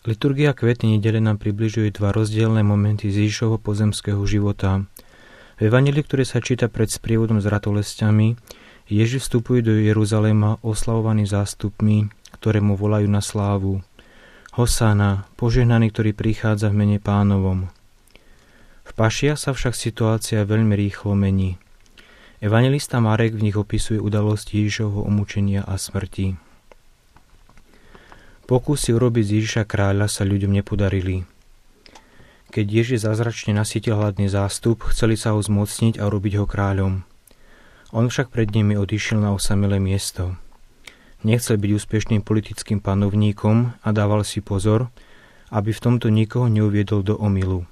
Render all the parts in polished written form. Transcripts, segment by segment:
Liturgia kvetnej nedele nám približuje dva rozdielne momenty z Ježišovho pozemského života. V evanjeliu, ktoré sa číta pred sprievodom s ratolesťami, Ježiš vstupuje do Jeruzalema oslavovaný zástupmi, ktoré mu volajú na slávu. Hosána, požehnaný, ktorý prichádza v mene Pánovom. V Pašiach sa však situácia veľmi rýchlo mení. Evanjelista Marek v nich opisuje udalosti Ježišovho umúčenia a smrti. Pokusy urobiť z Ježiša kráľa sa ľuďom nepodarili. Keď Ježiš zázračne nasytil hladný zástup, chceli sa ho zmocniť a urobiť ho kráľom. On však pred nimi odišiel na osamelé miesto. Nechcel byť úspešným politickým panovníkom a dával si pozor, aby v tomto nikoho neuviedol do omylu.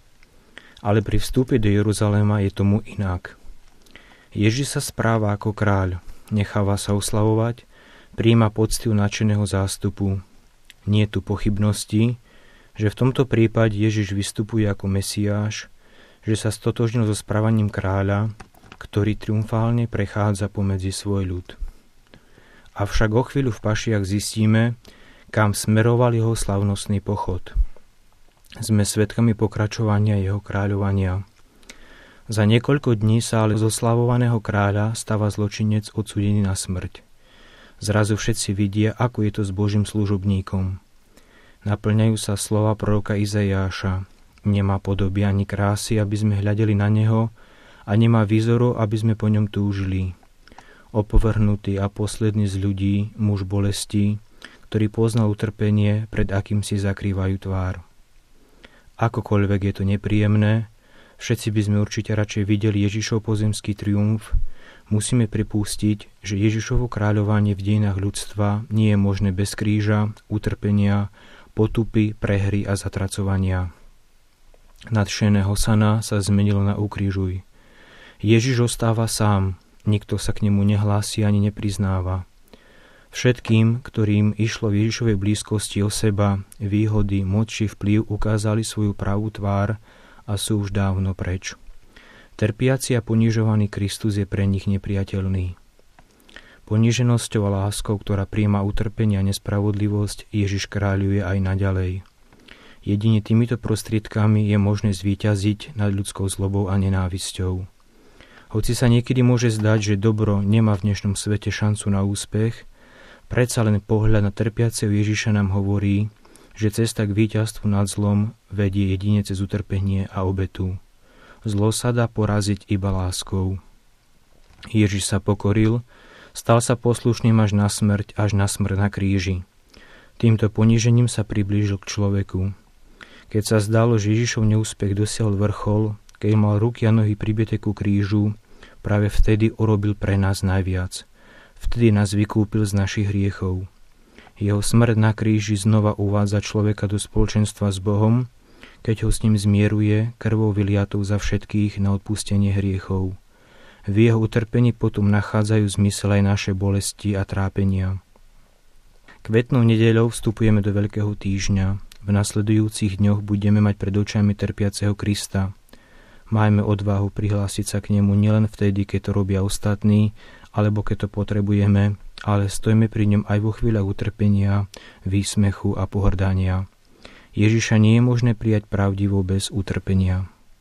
Ale pri vstupe do Jeruzalema je tomu inak. Ježiš sa správa ako kráľ, necháva sa oslavovať, prijíma poctiu nadšeného zástupu. Nie je tu pochybnosti, že v tomto prípade Ježiš vystupuje ako Mesiáš, že sa stotožnil so správaním kráľa, ktorý triumfálne prechádza pomedzi svoj ľud. Avšak o chvíľu v Pašiach zistíme, kam smeroval jeho slavnostný pochod. Sme svedkami pokračovania jeho kráľovania. Za niekoľko dní sa ale zo slavovaného kráľa stáva zločinec odsúdený na smrť. Zrazu všetci vidia, ako je to s Božím služobníkom. Naplňajú sa slova proroka Izaiáša. Nemá podoby ani krásy, aby sme hľadeli na neho, a nemá výzoru, aby sme po ňom túžili. Opovrhnutý a posledný z ľudí, muž bolesti, ktorý poznal utrpenie, pred akým si zakrývajú tvár. Akokoľvek je to nepríjemné, všetci by sme určite radšej videli Ježišov pozemský triumf. Musíme pripustiť, že Ježišovo kráľovanie v dejinách ľudstva nie je možné bez kríža, utrpenia, potupy, prehry a zatracovania. Nadšené Hosana sa zmenilo na ukrižuj. Ježiš ostáva sám, nikto sa k nemu nehlási ani nepriznáva. Všetkým, ktorým išlo v Ježišovej blízkosti o seba, výhody, moc či vplyv, ukázali svoju pravú tvár a sú už dávno preč. Trpiaci a ponižovaný Kristus je pre nich nepriateľný. Poníženosťou a láskou, ktorá prijíma utrpenie a nespravodlivosť, Ježiš kráľuje aj naďalej. Jedine týmito prostriedkami je možné zvíťaziť nad ľudskou zlobou a nenávisťou. Hoci sa niekedy môže zdať, že dobro nemá v dnešnom svete šancu na úspech, predsa len pohľad na trpiaceho Ježiša nám hovorí, že cesta k víťazstvu nad zlom vedie jedine cez utrpenie a obetu. Zlo sa dá poraziť iba láskou. Ježiš sa pokoril, stal sa poslušným až na smrť na kríži. Týmto ponížením sa priblížil k človeku. Keď sa zdalo, že Ježišov neúspech dosiahol vrchol, keď mal ruky a nohy pribité ku krížu, práve vtedy urobil pre nás najviac. Vtedy nás vykúpil z našich hriechov. Jeho smrť na kríži znova uvádza človeka do spoločenstva s Bohom, keď ho s ním zmieruje krvou vyliatou za všetkých na odpustenie hriechov. V jeho utrpení potom nachádzajú zmysel aj naše bolesti a trápenia. Kvetnou nedeľou vstupujeme do Veľkého týždňa. V nasledujúcich dňoch budeme mať pred očami trpiaceho Krista. Majme odvahu prihlásiť sa k nemu nielen vtedy, keď to robia ostatní, alebo keď to potrebujeme, ale stojme pri ňom aj vo chvíľach utrpenia, výsmechu a pohrdania. Ježiša nie je možné prijať pravdivo bez utrpenia.